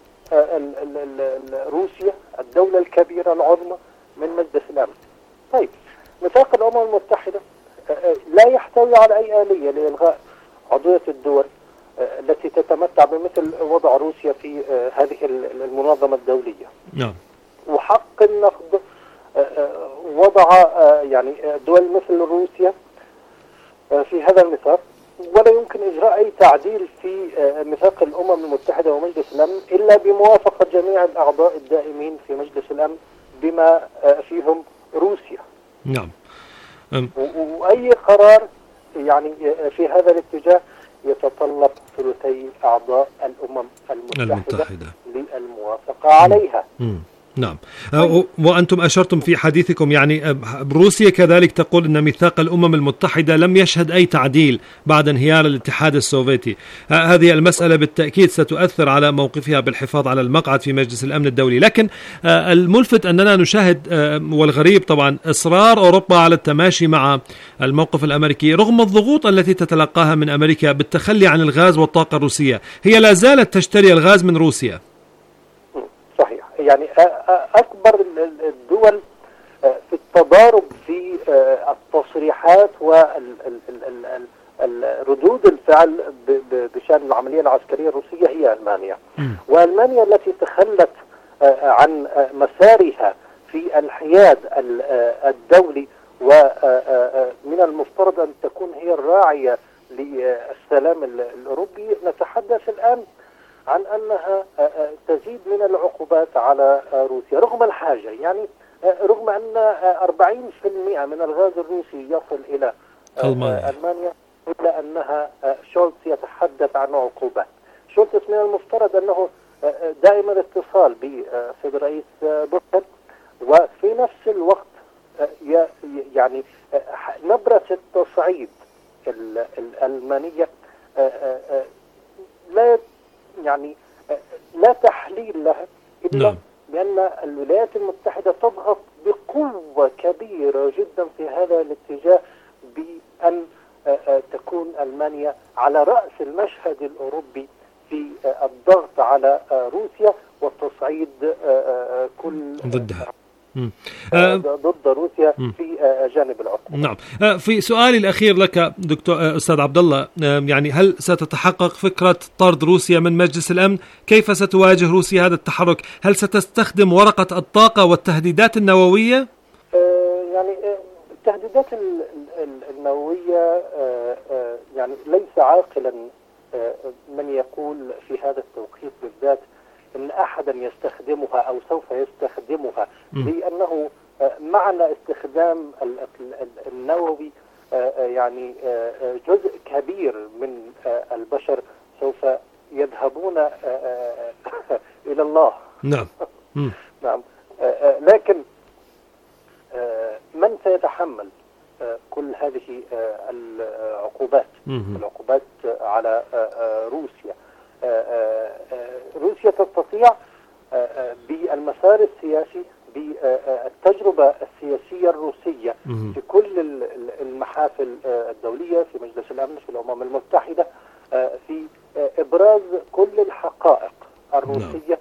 روسيا الدولة الكبيرة العظمى من مجلس الأمن. طيب ميثاق الأمم المتحدة لا يحتوي على أي آلية لإلغاء عضوية الدول التي تتمتع بمثل وضع روسيا في هذه المنظمة الدولية. نعم. وحق النقد وضع يعني دول مثل روسيا في هذا الميثاق، ولا يمكن إجراء أي تعديل في ميثاق الأمم المتحدة ومجلس الأمن إلا بموافقة جميع الأعضاء الدائمين في مجلس الأمن بما فيهم روسيا. نعم. أم. وأي قرار يعني في هذا الاتجاه يتطلب ثلثي أعضاء الأمم المتحدة, المتحدة. للموافقة عليها. مم. نعم. وأنتم أشرتم في حديثكم يعني روسيا كذلك تقول أن ميثاق الأمم المتحدة لم يشهد أي تعديل بعد انهيار الاتحاد السوفيتي. هذه المسألة بالتأكيد ستؤثر على موقفها بالحفاظ على المقعد في مجلس الأمن الدولي، لكن الملفت أننا نشاهد والغريب طبعا إصرار أوروبا على التماشي مع الموقف الأمريكي رغم الضغوط التي تتلقاها من أمريكا بالتخلي عن الغاز والطاقة الروسية. هي لا زالت تشتري الغاز من روسيا. يعني أكبر الدول في التضارب في التصريحات والردود الفعل بشأن العملية العسكرية الروسية هي ألمانيا. وألمانيا التي تخلت عن مسارها في الحياد الدولي، ومن المفترض أن تكون هي الراعية للسلام الأوروبي، نتحدث الآن عن أنها تزيد من العقوبات على روسيا رغم الحاجة. يعني رغم أن أربعين بالمئة من الغاز الروسي يصل إلى ألمانيا, ألمانيا إلا أنها شولتز يتحدث عن عقوبات. شولتز من المفترض أنه دائما اتصال بسيد رئيس بوتين، وفي نفس الوقت يعني نبرة التصعيد الألمانية لا يعني لا تحليل لها إلا بأن الولايات المتحدة تضغط بقوة كبيرة جدا في هذا الاتجاه بأن تكون ألمانيا على رأس المشهد الأوروبي في الضغط على روسيا والتصعيد كل ضدها ضد روسيا في جانب العقوبة. نعم. في سؤالي الأخير لك دكتور أستاذ عبد الله، يعني هل ستتحقق فكرة طرد روسيا من مجلس الأمن؟ كيف ستواجه روسيا هذا التحرك؟ هل ستستخدم ورقة الطاقة والتهديدات النووية؟ يعني التهديدات النووية يعني ليس عاقلا من يقول في هذا التوقيت بالذات إن أحدا يستخدمها أو سوف يستخدمها، لأنه معنى استخدام النووي يعني جزء كبير من البشر سوف يذهبون إلى الله. نعم. نعم. لكن من سيتحمل كل هذه العقوبات العقوبات على روسيا؟ روسيا تستطيع بالمسار السياسي بالتجربة السياسية الروسية في كل المحافل الدولية، في مجلس الأمن، في الأمم المتحدة، في إبراز كل الحقائق الروسية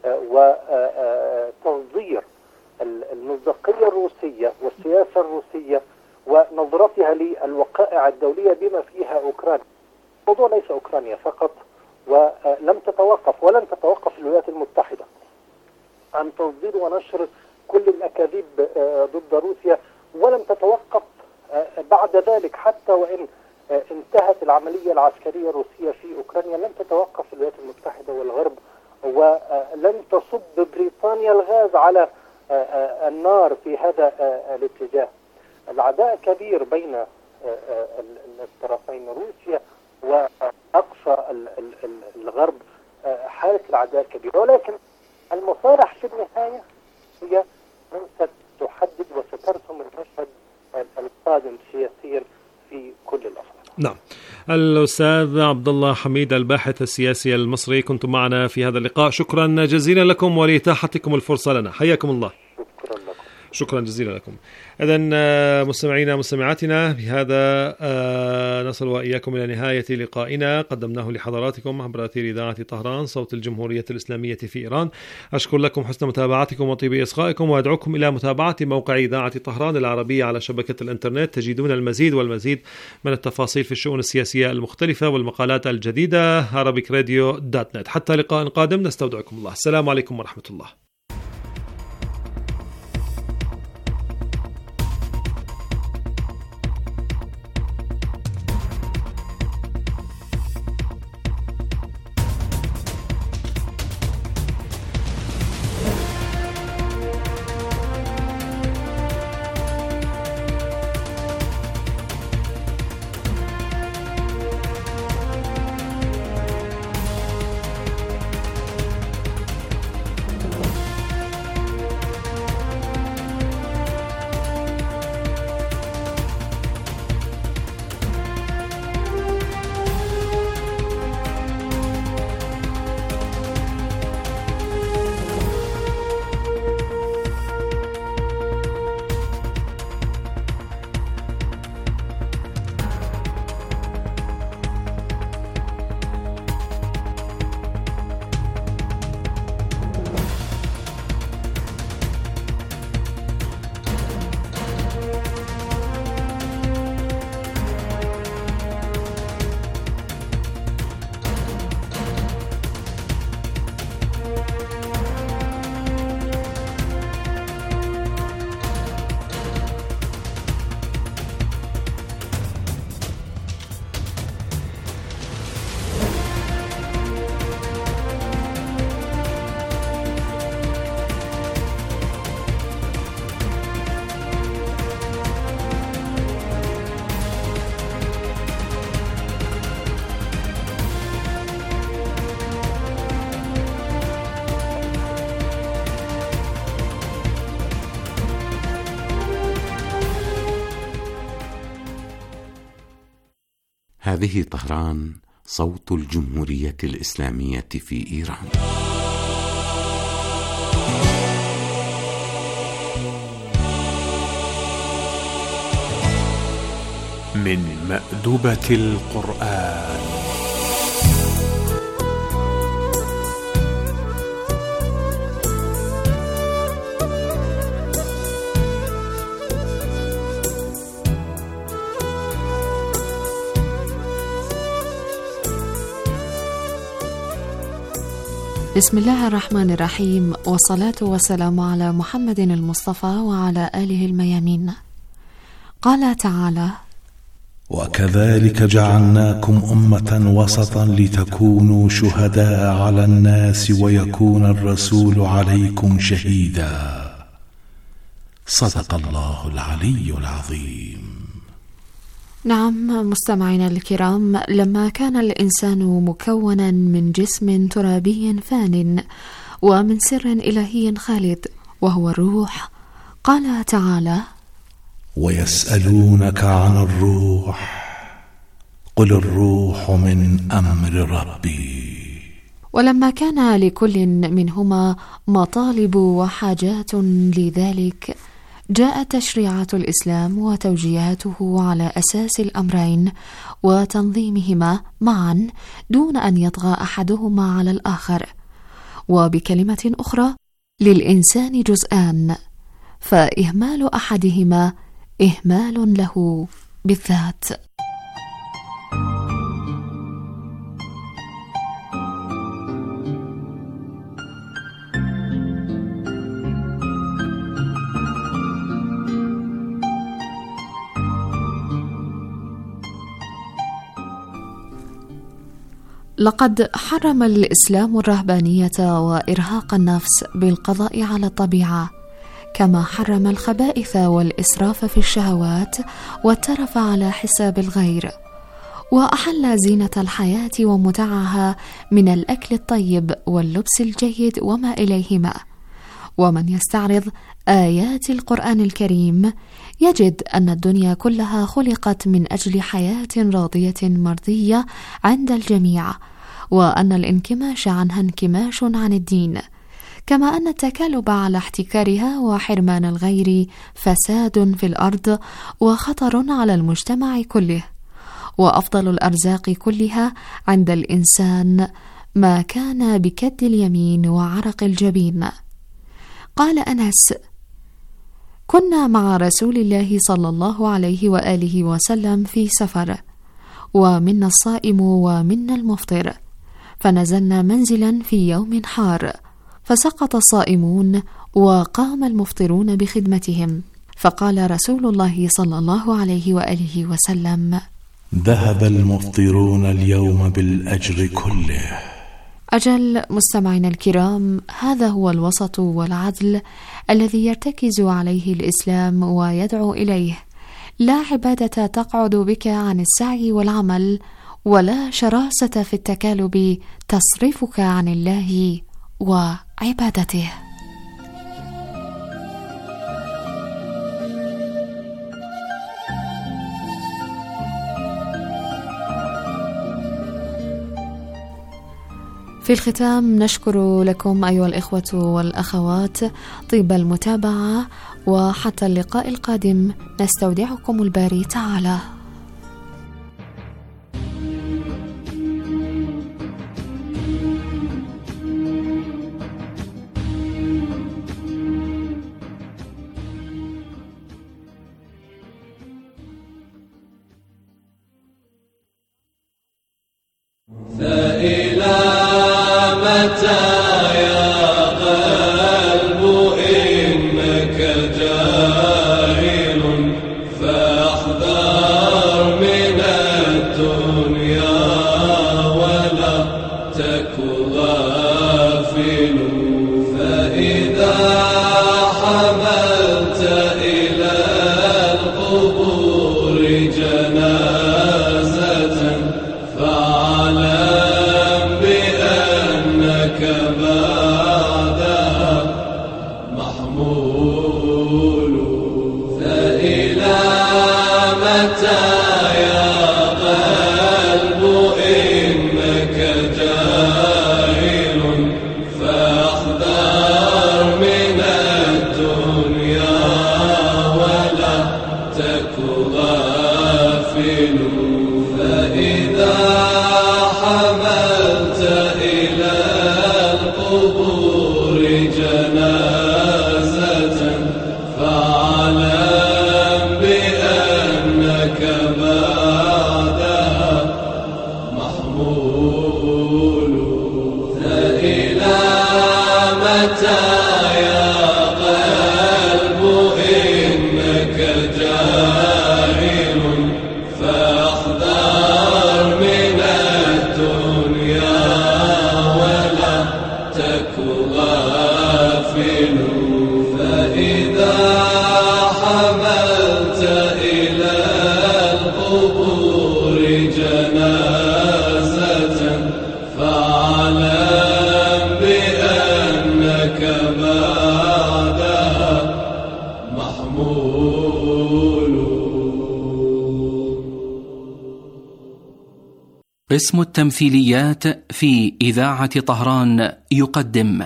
وتصدير المصداقية الروسية والسياسة الروسية ونظرتها للوقائع الدولية بما فيها أوكرانيا. الموضوع ليس أوكرانيا فقط، ولم تتوقف ولن تتوقف الولايات المتحدة عن تصدير ونشر كل الأكاذيب ضد روسيا، ولن تتوقف بعد ذلك حتى وإن انتهت العملية العسكرية الروسية في أوكرانيا. لن تتوقف الولايات المتحدة والغرب، ولن تصب بريطانيا الغاز على النار في هذا الاتجاه. العداء كبير بين الطرفين، روسيا وأقصى الغرب، حالة العداء كبيرة، ولكن المصالح في النهاية هي من ستحدد وسترسم المشهد القادم سياسيا في كل الأصعدة. نعم. الأستاذ عبد الله حميد الباحث السياسي المصري، كنتم معنا في هذا اللقاء. شكرا جزيلا لكم ولإتاحتكم الفرصة لنا. حياكم الله. شكرا لكم. شكرا جزيلا لكم. إذن مستمعينا مستمعاتنا، بهذا نصل وإياكم إلى نهاية لقائنا قدمناه لحضراتكم عبر أثير إذاعة طهران صوت الجمهورية الإسلامية في إيران. أشكر لكم حسن متابعتكم وطيب إصغائكم، وأدعوكم إلى متابعة موقع إذاعة طهران العربية على شبكة الإنترنت. تجدون المزيد والمزيد من التفاصيل في الشؤون السياسية المختلفة والمقالات الجديدة arabic radio دوت نت. حتى لقاء قادم نستودعكم الله. السلام عليكم ورحمة الله. هذه طهران صوت الجمهورية الإسلامية في إيران. من مأدبة القرآن. بسم الله الرحمن الرحيم، والصلاة والسلام على محمد المصطفى وعلى آله الميامين. قال تعالى: وكذلك جعلناكم أمة وسطا لتكونوا شهداء على الناس ويكون الرسول عليكم شهيدا. صدق الله العلي العظيم. نعم مستمعينا الكرام، لما كان الإنسان مكونا من جسم ترابي فان ومن سر إلهي خالد وهو الروح، قال تعالى: ويسألونك عن الروح قل الروح من أمر ربي. ولما كان لكل منهما مطالب وحاجات لذلك، جاءت تشريعات الإسلام وتوجيهاته على أساس الأمرين وتنظيمهما معا دون أن يطغى أحدهما على الآخر. وبكلمة أخرى، للإنسان جزءان، فإهمال أحدهما إهمال له بالذات. لقد حرم الإسلام الرهبانية وإرهاق النفس بالقضاء على الطبيعة، كما حرم الخبائث والإسراف في الشهوات والترف على حساب الغير، وأحل زينة الحياة ومتعها من الأكل الطيب واللبس الجيد وما إليهما. ومن يستعرض آيات القرآن الكريم يجد أن الدنيا كلها خلقت من أجل حياة راضية مرضية عند الجميع، وأن الانكماش عنها انكماش عن الدين، كما أن التكالب على احتكارها وحرمان الغير فساد في الأرض وخطر على المجتمع كله، وأفضل الأرزاق كلها عند الإنسان ما كان بكد اليمين وعرق الجبين. قال أنس: كنا مع رسول الله صلى الله عليه وآله وسلم في سفر، ومنا الصائم ومنا المفطر، فنزلنا منزلا في يوم حار، فسقط الصائمون وقام المفطرون بخدمتهم، فقال رسول الله صلى الله عليه وآله وسلم: ذهب المفطرون اليوم بالأجر كله. أجل مستمعينا الكرام، هذا هو الوسط والعدل الذي يرتكز عليه الإسلام ويدعو إليه، لا عبادة تقعد بك عن السعي والعمل، ولا شراسة في التكالب تصرفك عن الله وعبادته. في الختام نشكر لكم أيها الإخوة والأخوات طيب المتابعة، وحتى اللقاء القادم نستودعكم الباري تعالى. فإلى متى يا قلب إنك جاهل، فاحذر من الدنيا ولا تك غافل، فإذا حملت إلى القبور جنازة فاعلم بأنك بعدها محمول. فإلى متى يا قلب إنك جاهل، فاحذر من الدنيا ولا تك غافل، فإذا حملت إلى القبور جنازة فاعلم بأنك بعدها محمول. فإلى متى يا قلب إنك جاهل، فاحذر من الدنيا ولا تك غافل، فإذا حملت إلى القبور جنازة فاعلم بأنك بعدها محمول. قسم التمثيليات في إذاعة طهران يقدم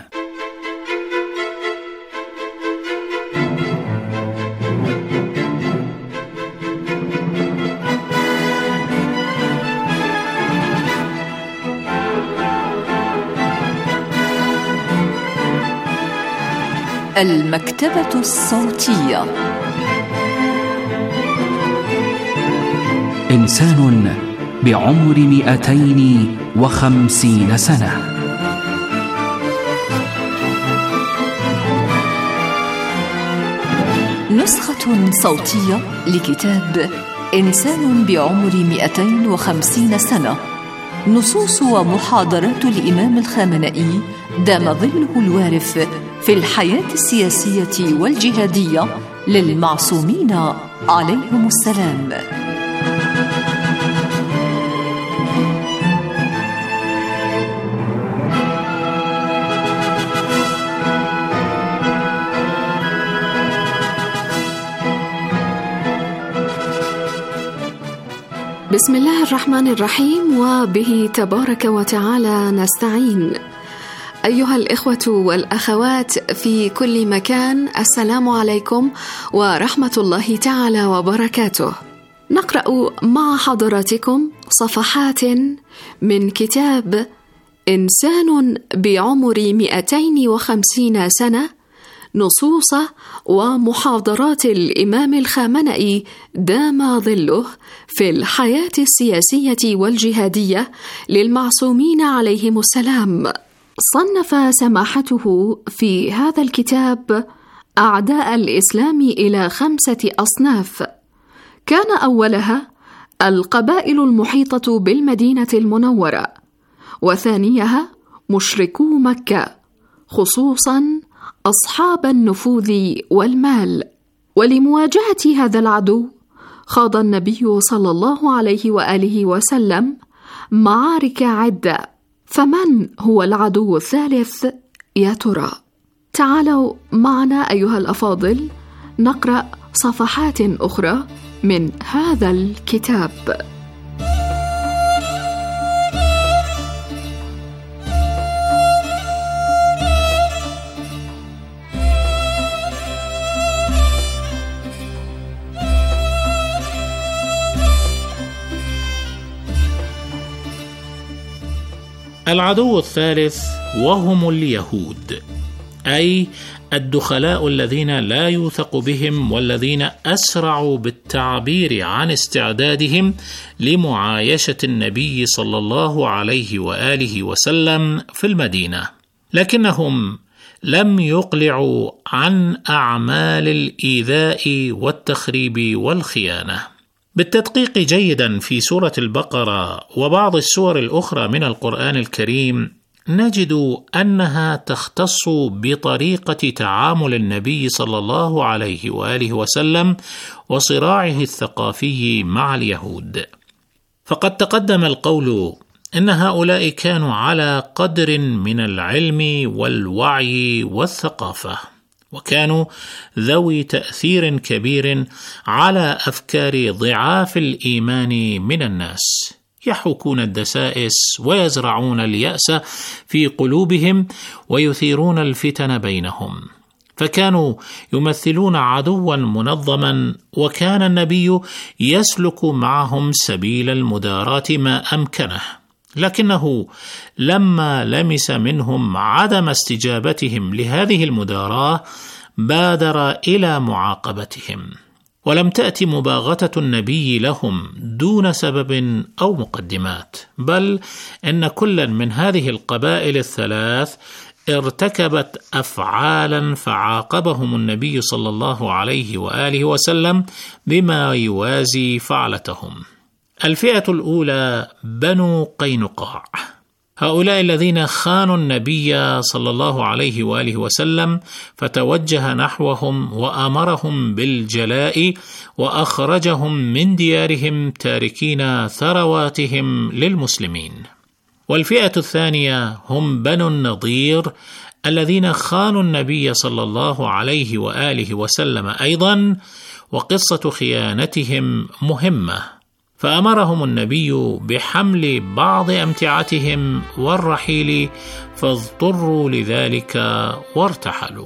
المكتبة الصوتية. إنسان بعمر مئتين وخمسين سنة. نسخة صوتية لكتاب إنسان بعمر مئتين وخمسين سنة، نصوص ومحاضرات الإمام الخامنئي دام ظله الوارف في الحياة السياسية والجهادية للمعصومين عليهم السلام. بسم الله الرحمن الرحيم، وبه تبارك وتعالى نستعين. أيها الإخوة والأخوات في كل مكان، السلام عليكم ورحمة الله تعالى وبركاته. نقرأ مع حضراتكم صفحات من كتاب إنسان بعمر مئتين وخمسين سنة، نصوص ومحاضرات الإمام الخامنئي دام ظله في الحياة السياسية والجهادية للمعصومين عليهم السلام. صنف سماحته في هذا الكتاب أعداء الإسلام إلى خمسة أصناف، كان أولها القبائل المحيطة بالمدينة المنورة، وثانيها مشركو مكة، خصوصاً أصحاب النفوذ والمال. ولمواجهة هذا العدو خاض النبي صلى الله عليه وآله وسلم معارك عدة. فمن هو العدو الثالث يا ترى؟ تعالوا معنا أيها الأفاضل نقرأ صفحات أخرى من هذا الكتاب. العدو الثالث وهم اليهود، أي الدخلاء الذين لا يوثق بهم والذين أسرعوا بالتعبير عن استعدادهم لمعايشة النبي صلى الله عليه وآله وسلم في المدينة، لكنهم لم يقلعوا عن أعمال الإيذاء والتخريب والخيانة. بالتدقيق جيدا في سورة البقرة وبعض السور الأخرى من القرآن الكريم نجد أنها تختص بطريقة تعامل النبي صلى الله عليه وآله وسلم وصراعه الثقافي مع اليهود. فقد تقدم القول إن هؤلاء كانوا على قدر من العلم والوعي والثقافة، وكانوا ذوي تأثير كبير على أفكار ضعاف الإيمان من الناس، يحوكون الدسائس ويزرعون اليأس في قلوبهم ويثيرون الفتن بينهم، فكانوا يمثلون عدوا منظما، وكان النبي يسلك معهم سبيل المداراة ما أمكنه، لكنه لما لمس منهم عدم استجابتهم لهذه المداراة بادر إلى معاقبتهم، ولم تأتي مباغتة النبي لهم دون سبب أو مقدمات، بل إن كل من هذه القبائل الثلاث ارتكبت أفعالا فعاقبهم النبي صلى الله عليه وآله وسلم بما يوازي فعلتهم. الفئة الأولى بنو قينقاع، هؤلاء الذين خانوا النبي صلى الله عليه وآله وسلم، فتوجه نحوهم وأمرهم بالجلاء وأخرجهم من ديارهم تاركين ثرواتهم للمسلمين. والفئة الثانية هم بنو النضير الذين خانوا النبي صلى الله عليه وآله وسلم أيضا، وقصة خيانتهم مهمة، فأمرهم النبي بحمل بعض أمتعتهم والرحيل، فاضطروا لذلك وارتحلوا.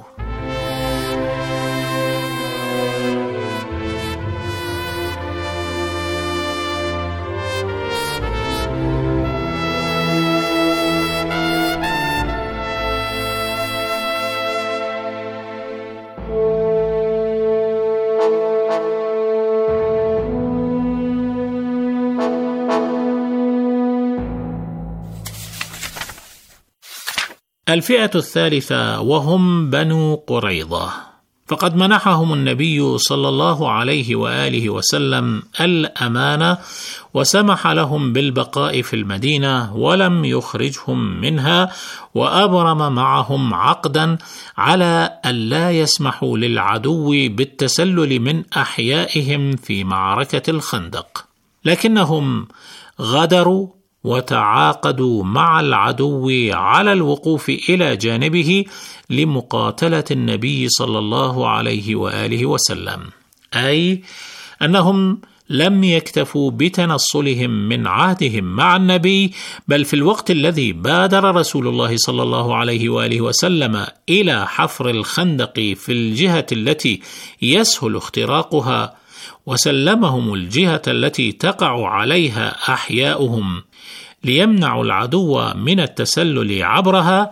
الفئة الثالثة وهم بنو قريظة، فقد منحهم النبي صلى الله عليه وآله وسلم الأمانة وسمح لهم بالبقاء في المدينة ولم يخرجهم منها، وأبرم معهم عقدا على ألا يسمحوا للعدو بالتسلل من أحيائهم في معركة الخندق، لكنهم غدروا وتعاقدوا مع العدو على الوقوف إلى جانبه لمقاتلة النبي صلى الله عليه وآله وسلم، أي أنهم لم يكتفوا بتنصلهم من عهدهم مع النبي، بل في الوقت الذي بادر رسول الله صلى الله عليه وآله وسلم إلى حفر الخندق في الجهة التي يسهل اختراقها، وسلمهم الجهة التي تقع عليها أحياؤهم ليمنعوا العدو من التسلل عبرها،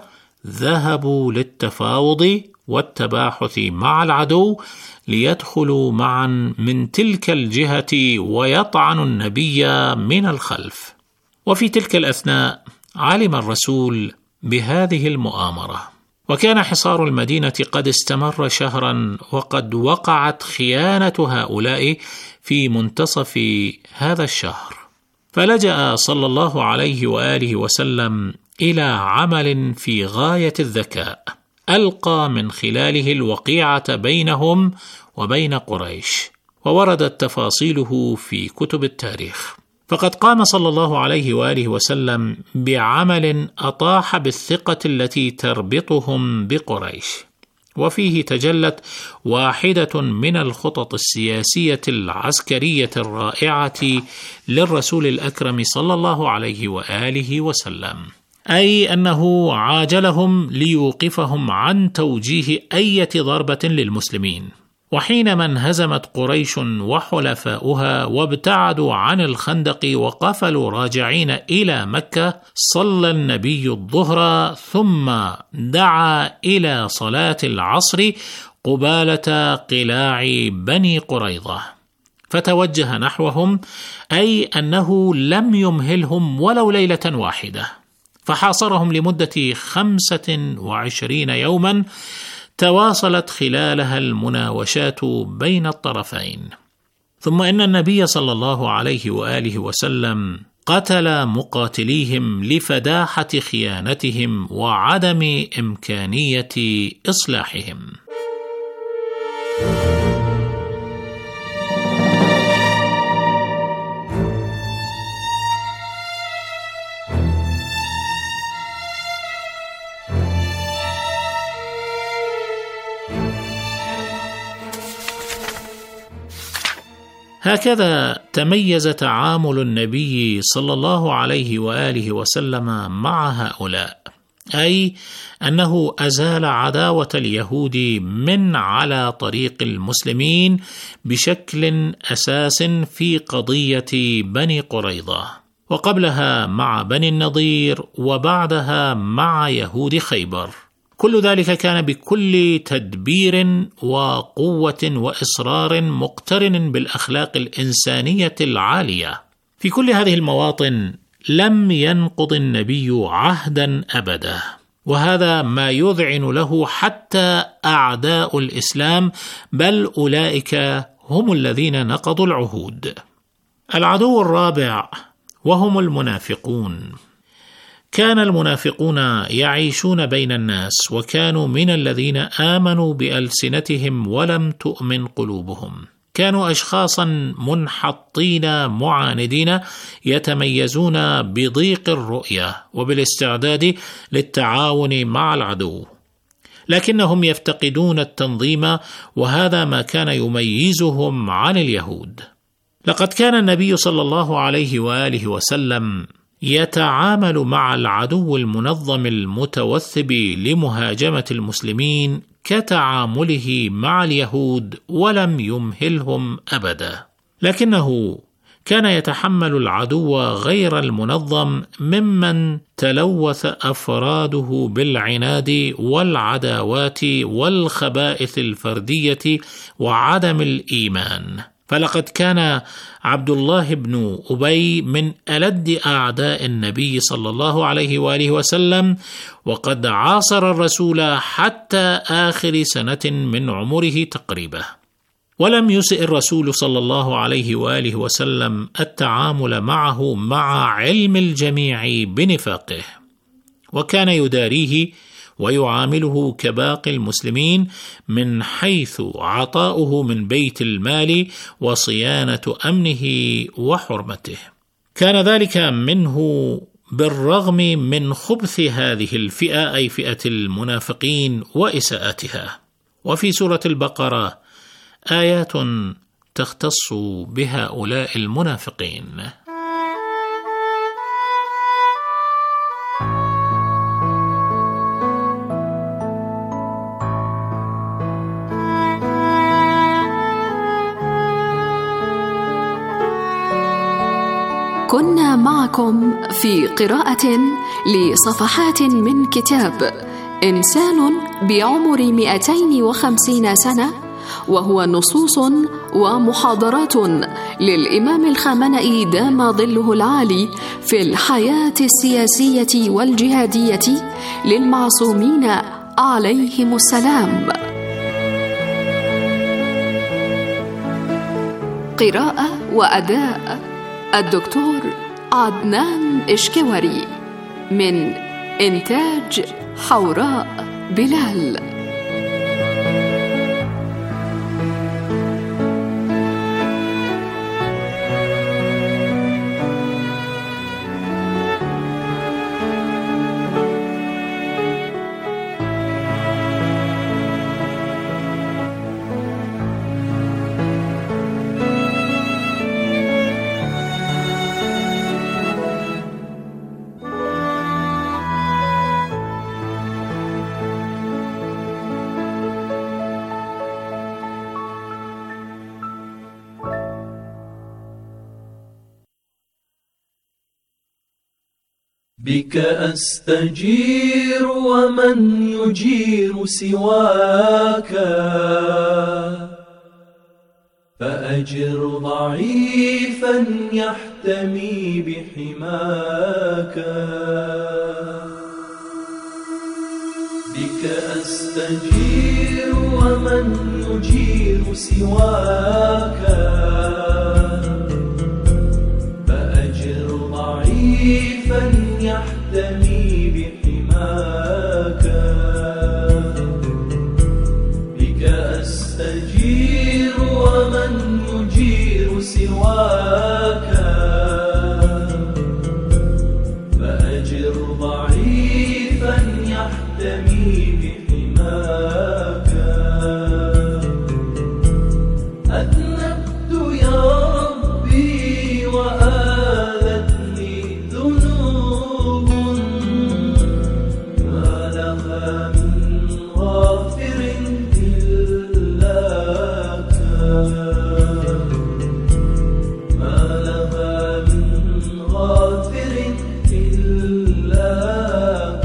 ذهبوا للتفاوض والتباحث مع العدو ليدخلوا معا من تلك الجهة ويطعنوا النبي من الخلف. وفي تلك الأثناء علم الرسول بهذه المؤامرة، وكان حصار المدينة قد استمر شهرا، وقد وقعت خيانة هؤلاء في منتصف هذا الشهر. فلجأ صلى الله عليه وآله وسلم إلى عمل في غاية الذكاء ألقى من خلاله الوقيعة بينهم وبين قريش، ووردت تفاصيله في كتب التاريخ. فقد قام صلى الله عليه وآله وسلم بعمل أطاح بالثقة التي تربطهم بقريش، وفيه تجلت واحدة من الخطط السياسية العسكرية الرائعة للرسول الأكرم صلى الله عليه وآله وسلم، أي أنه عاجلهم ليوقفهم عن توجيه أي ضربة للمسلمين. وحينما انهزمت قريش وحلفاؤها وابتعدوا عن الخندق وقفلوا راجعين إلى مكة، صلى النبي الظهر ثم دعا إلى صلاة العصر قبالة قلاع بني قريظة، فتوجه نحوهم، أي أنه لم يمهلهم ولو ليلة واحدة، فحاصرهم لمدة خمسة وعشرين يوما تواصلت خلالها المناوشات بين الطرفين. ثم إن النبي صلى الله عليه وآله وسلم قتل مقاتليهم لفداحة خيانتهم وعدم إمكانية إصلاحهم. هكذا تميز تعامل النبي صلى الله عليه وآله وسلم مع هؤلاء، أي أنه أزال عداوة اليهود من على طريق المسلمين بشكل أساس في قضية بني قريظة، وقبلها مع بني النضير، وبعدها مع يهود خيبر. كل ذلك كان بكل تدبير وقوة وإصرار مقترن بالأخلاق الإنسانية العالية. في كل هذه المواطن لم ينقض النبي عهدا أبدا، وهذا ما يذعن له حتى أعداء الإسلام، بل أولئك هم الذين نقضوا العهود. العدو الرابع وهم المنافقون. كان المنافقون يعيشون بين الناس، وكانوا من الذين آمنوا بألسنتهم ولم تؤمن قلوبهم. كانوا أشخاصا منحطين معاندين يتميزون بضيق الرؤية وبالاستعداد للتعاون مع العدو، لكنهم يفتقدون التنظيم، وهذا ما كان يميزهم عن اليهود. لقد كان النبي صلى الله عليه وآله وسلم يتعامل مع العدو المنظم المتوثب لمهاجمة المسلمين كتعامله مع اليهود، ولم يمهلهم أبدا، لكنه كان يتحمل العدو غير المنظم ممن تلوث أفراده بالعناد والعداوات والخبائث الفردية وعدم الإيمان. فلقد كان عبد الله بن أبي من ألد أعداء النبي صلى الله عليه وآله وسلم، وقد عاصر الرسول حتى آخر سنة من عمره تقريبا. ولم يسئ الرسول صلى الله عليه وآله وسلم التعامل معه مع علم الجميع بنفاقه، وكان يداريه ويعامله كباقي المسلمين من حيث عطاؤه من بيت المال وصيانة أمنه وحرمته. كان ذلك منه بالرغم من خبث هذه الفئة، أي فئة المنافقين، وإساءتها. وفي سورة البقرة آيات تختص بهؤلاء المنافقين. كنا معكم في قراءة لصفحات من كتاب إنسان بعمر مئتين وخمسين سنة، وهو نصوص ومحاضرات للإمام الخامنئي دام ظله العالي في الحياة السياسية والجهادية للمعصومين عليهم السلام. قراءة وأداء الدكتور عدنان إشكوري، من إنتاج حوراء بلال. بك أستجير ومن يجير سواك، فأجر ضعيفا يحتمي بحماك. بك أستجير ومن يجير سواك، فأجر ضعيفا يحتمي بحماك. بك أستجير ومن يجير سواك، فأجر ضعيفا يحتمي بحماك. أذنبت يا ربي وآلتني ذنوب، ما لها من غافر إلاك، ما لها من غافر إلاك.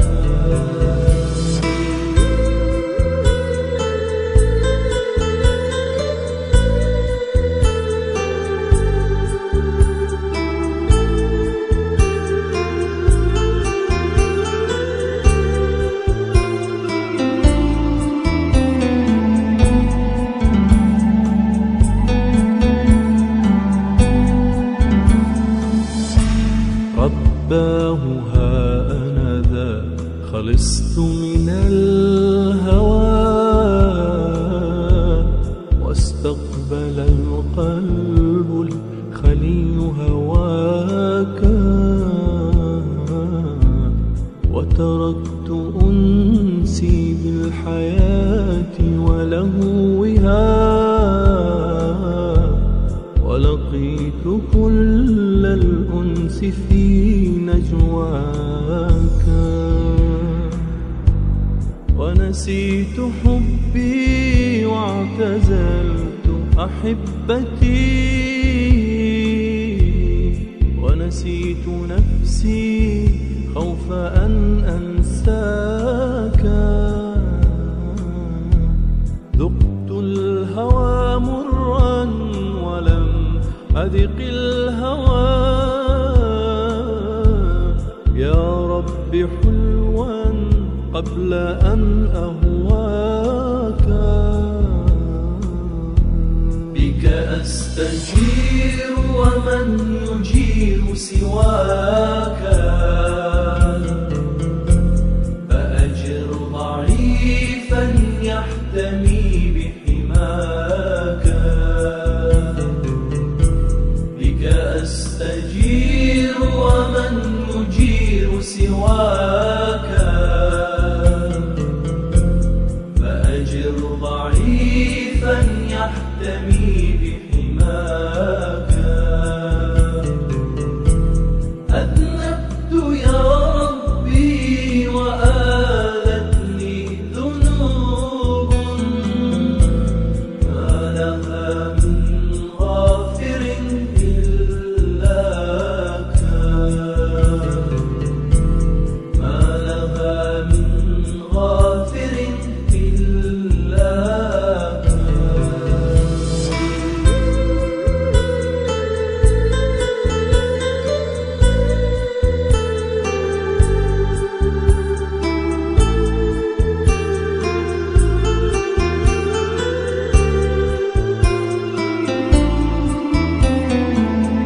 رباه ها أنا ذا خلصت من الهوى، واستقبل القلب الخليل هواك، وتركت أنسي بالحياة ولهوها، ولقيت كل الأنس في نجواك، ونسيت حبي واعتزلت أحبتي، ونسيت نفسي خوف أن أنساك. ذقت الهوى مرا ولم أذق الهوى، يا رب حلوا قبل أن أهواك. بك أستجير ومن يجير سواك، فأجر ضعيفا يحتمي بحماك. بك أستجير ومن